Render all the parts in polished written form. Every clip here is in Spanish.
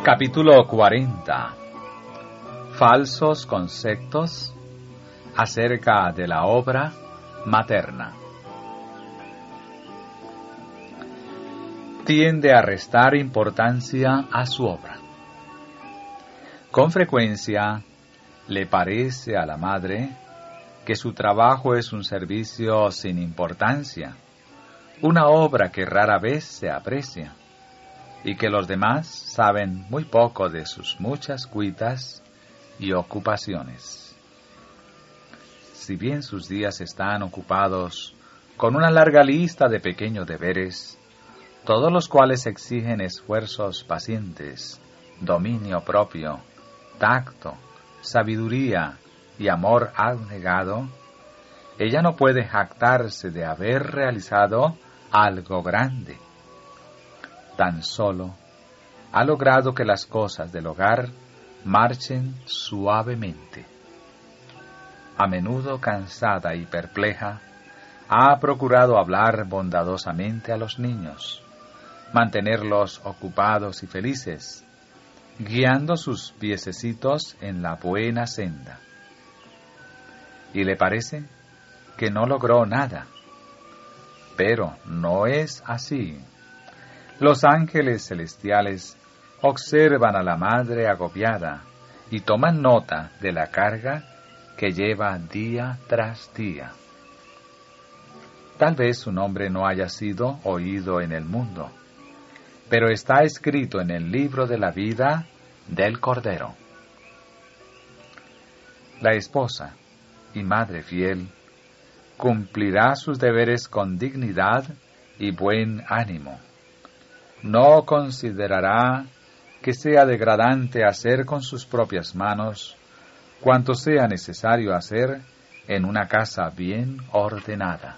Capítulo 40. Falsos conceptos acerca de la obra materna. Tiende a restar importancia a su obra. Con frecuencia le parece a la madre que su trabajo es un servicio sin importancia, una obra que rara vez se aprecia, y que los demás saben muy poco de sus muchas cuitas y ocupaciones. Si bien sus días están ocupados con una larga lista de pequeños deberes, todos los cuales exigen esfuerzos pacientes, dominio propio, tacto, sabiduría y amor abnegado, ella no puede jactarse de haber realizado algo grande. Tan solo ha logrado que las cosas del hogar marchen suavemente. A menudo cansada y perpleja, ha procurado hablar bondadosamente a los niños, mantenerlos ocupados y felices, guiando sus piececitos en la buena senda. Y le parece que no logró nada. Pero no es así. Los ángeles celestiales observan a la madre agobiada y toman nota de la carga que lleva día tras día. Tal vez su nombre no haya sido oído en el mundo, pero está escrito en el libro de la vida del Cordero. La esposa y madre fiel cumplirá sus deberes con dignidad y buen ánimo. No considerará que sea degradante hacer con sus propias manos cuanto sea necesario hacer en una casa bien ordenada.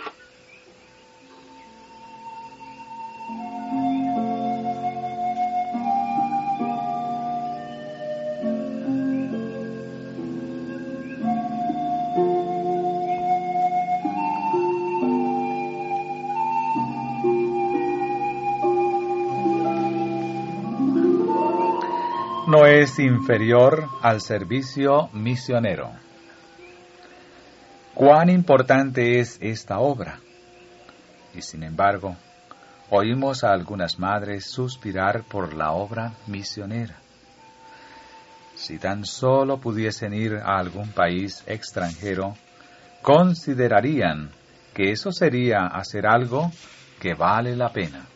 No es inferior al servicio misionero. Cuán importante es esta obra. Y sin embargo, oímos a algunas madres suspirar por la obra misionera. Si tan solo pudiesen ir a algún país extranjero, considerarían que eso sería hacer algo que vale la pena.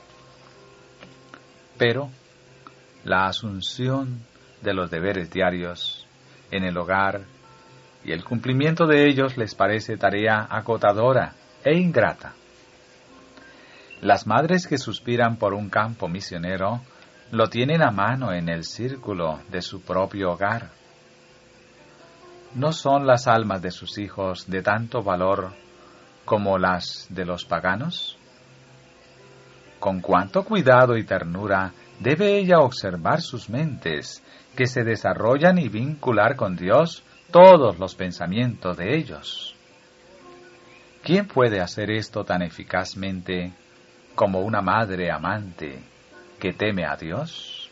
Pero la asunción de los deberes diarios en el hogar y el cumplimiento de ellos les parece tarea agotadora e ingrata. Las madres que suspiran por un campo misionero lo tienen a mano en el círculo de su propio hogar. ¿No son las almas de sus hijos de tanto valor como las de los paganos? Con cuánto cuidado y ternura debe ella observar sus mentes, que se desarrollan, y vincular con Dios todos los pensamientos de ellos. ¿Quién puede hacer esto tan eficazmente como una madre amante que teme a Dios?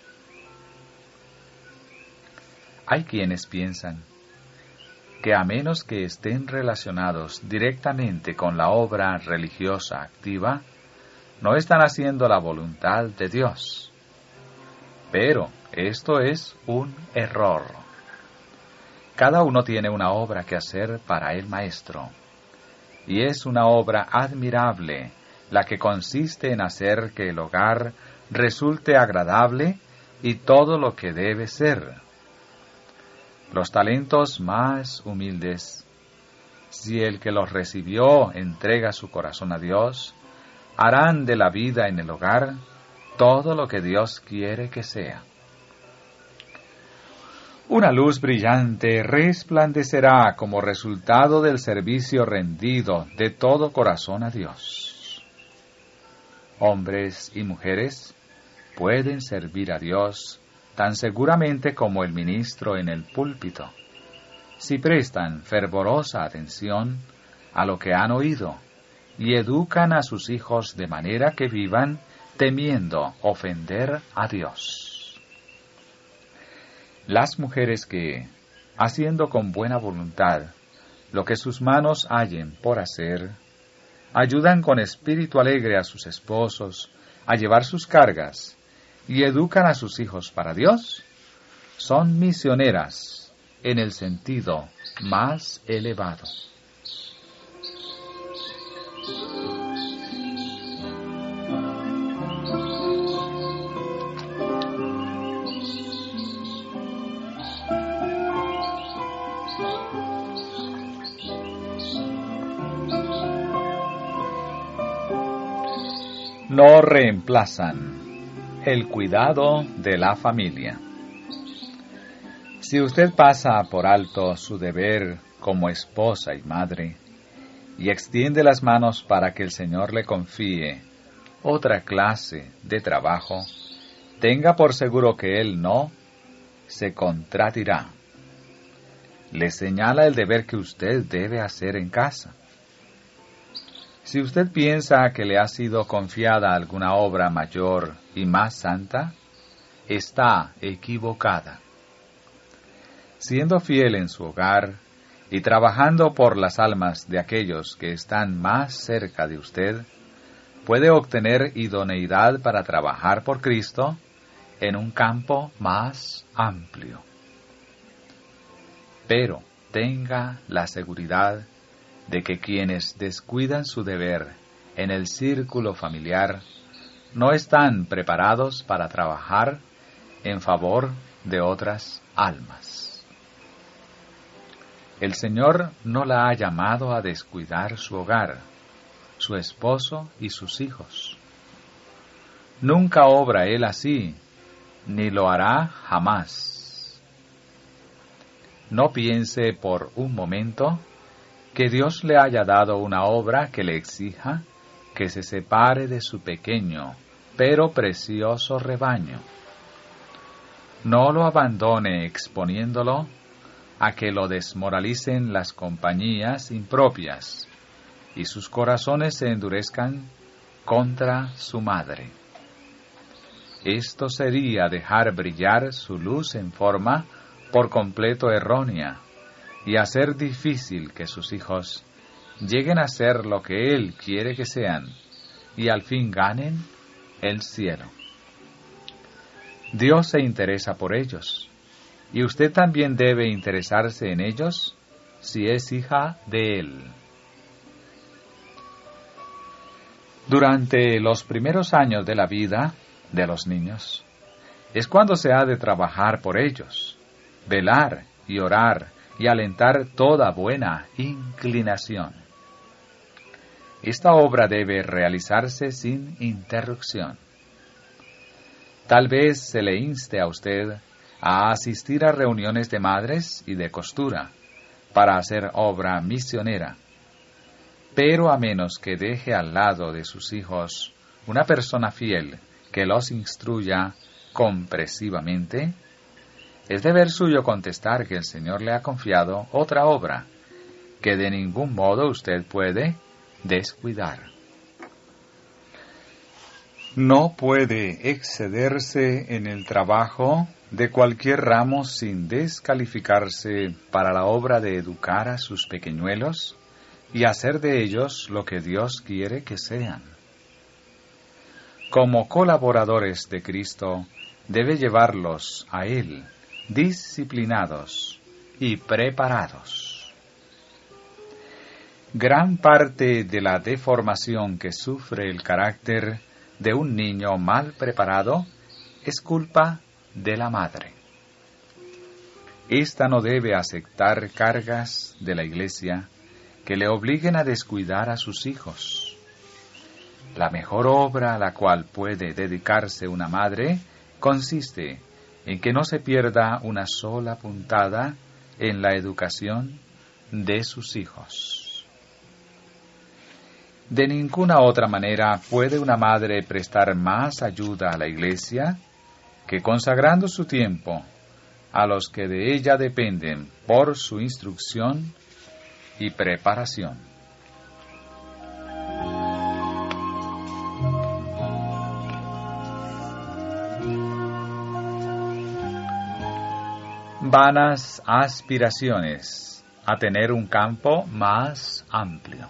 Hay quienes piensan que a menos que estén relacionados directamente con la obra religiosa activa, no están haciendo la voluntad de Dios. Pero esto es un error. Cada uno tiene una obra que hacer para el Maestro, y es una obra admirable la que consiste en hacer que el hogar resulte agradable y todo lo que debe ser. Los talentos más humildes, si el que los recibió entrega su corazón a Dios, harán de la vida en el hogar todo lo que Dios quiere que sea. Una luz brillante resplandecerá como resultado del servicio rendido de todo corazón a Dios. Hombres y mujeres pueden servir a Dios tan seguramente como el ministro en el púlpito, si prestan fervorosa atención a lo que han oído y educan a sus hijos de manera que vivan temiendo ofender a Dios. Las mujeres que, haciendo con buena voluntad lo que sus manos hallen por hacer, ayudan con espíritu alegre a sus esposos a llevar sus cargas y educan a sus hijos para Dios, son misioneras en el sentido más elevado. No reemplazan el cuidado de la familia. Si usted pasa por alto su deber como esposa y madre, y extiende las manos para que el Señor le confíe otra clase de trabajo, tenga por seguro que Él no se contradirá. Le señala el deber que usted debe hacer en casa. Si usted piensa que le ha sido confiada alguna obra mayor y más santa, está equivocada. Siendo fiel en su hogar y trabajando por las almas de aquellos que están más cerca de usted, puede obtener idoneidad para trabajar por Cristo en un campo más amplio. Pero tenga la seguridad de que quienes descuidan su deber en el círculo familiar no están preparados para trabajar en favor de otras almas. El Señor no la ha llamado a descuidar su hogar, su esposo y sus hijos. Nunca obra Él así, ni lo hará jamás. No piense por un momento que Dios le haya dado una obra que le exija que se separe de su pequeño, pero precioso rebaño. No lo abandone exponiéndolo a que lo desmoralicen las compañías impropias y sus corazones se endurezcan contra su madre. Esto sería dejar brillar su luz en forma por completo errónea y hacer difícil que sus hijos lleguen a ser lo que Él quiere que sean y al fin ganen el cielo. Dios se interesa por ellos, y usted también debe interesarse en ellos si es hija de Él. Durante los primeros años de la vida de los niños, es cuando se ha de trabajar por ellos, velar y orar y alentar toda buena inclinación. Esta obra debe realizarse sin interrupción. Tal vez se le inste a usted a asistir a reuniones de madres y de costura para hacer obra misionera, pero a menos que deje al lado de sus hijos una persona fiel que los instruya comprensivamente, es deber suyo contestar que el Señor le ha confiado otra obra que de ningún modo usted puede descuidar. No puede excederse en el trabajo de cualquier ramo sin descalificarse para la obra de educar a sus pequeñuelos y hacer de ellos lo que Dios quiere que sean. Como colaboradores de Cristo, debe llevarlos a Él, disciplinados y preparados. Gran parte de la deformación que sufre el carácter de un niño mal preparado es culpa de la madre. Esta no debe aceptar cargas de la Iglesia que le obliguen a descuidar a sus hijos. La mejor obra a la cual puede dedicarse una madre consiste en que no se pierda una sola puntada en la educación de sus hijos. De ninguna otra manera puede una madre prestar más ayuda a la Iglesia que consagrando su tiempo a los que de ella dependen por su instrucción y preparación. vanas aspiraciones a tener un campo más amplio.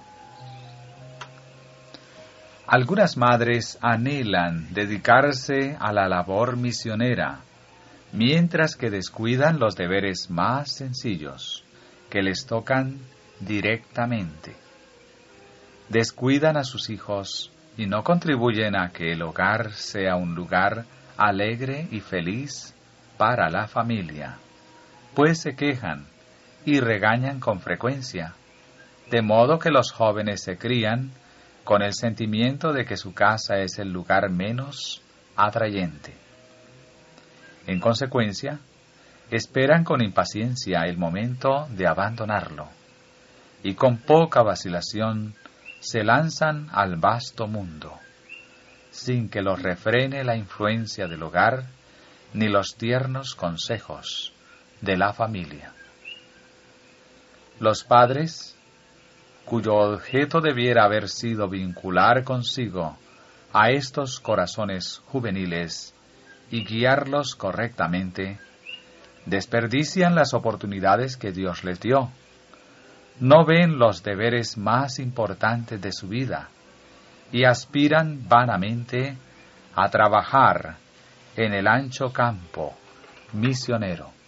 Algunas madres anhelan dedicarse a la labor misionera, mientras que descuidan los deberes más sencillos, que les tocan directamente. Descuidan a sus hijos y no contribuyen a que el hogar sea un lugar alegre y feliz para la familia, pues se quejan y regañan con frecuencia, de modo que los jóvenes se crían con el sentimiento de que su casa es el lugar menos atrayente. En consecuencia, esperan con impaciencia el momento de abandonarlo, y con poca vacilación se lanzan al vasto mundo, sin que los refrene la influencia del hogar ni los tiernos consejos de la familia. Los padres, cuyo objeto debiera haber sido vincular consigo a estos corazones juveniles y guiarlos correctamente, desperdician las oportunidades que Dios les dio. No ven los deberes más importantes de su vida y aspiran vanamente a trabajar en el ancho campo misionero.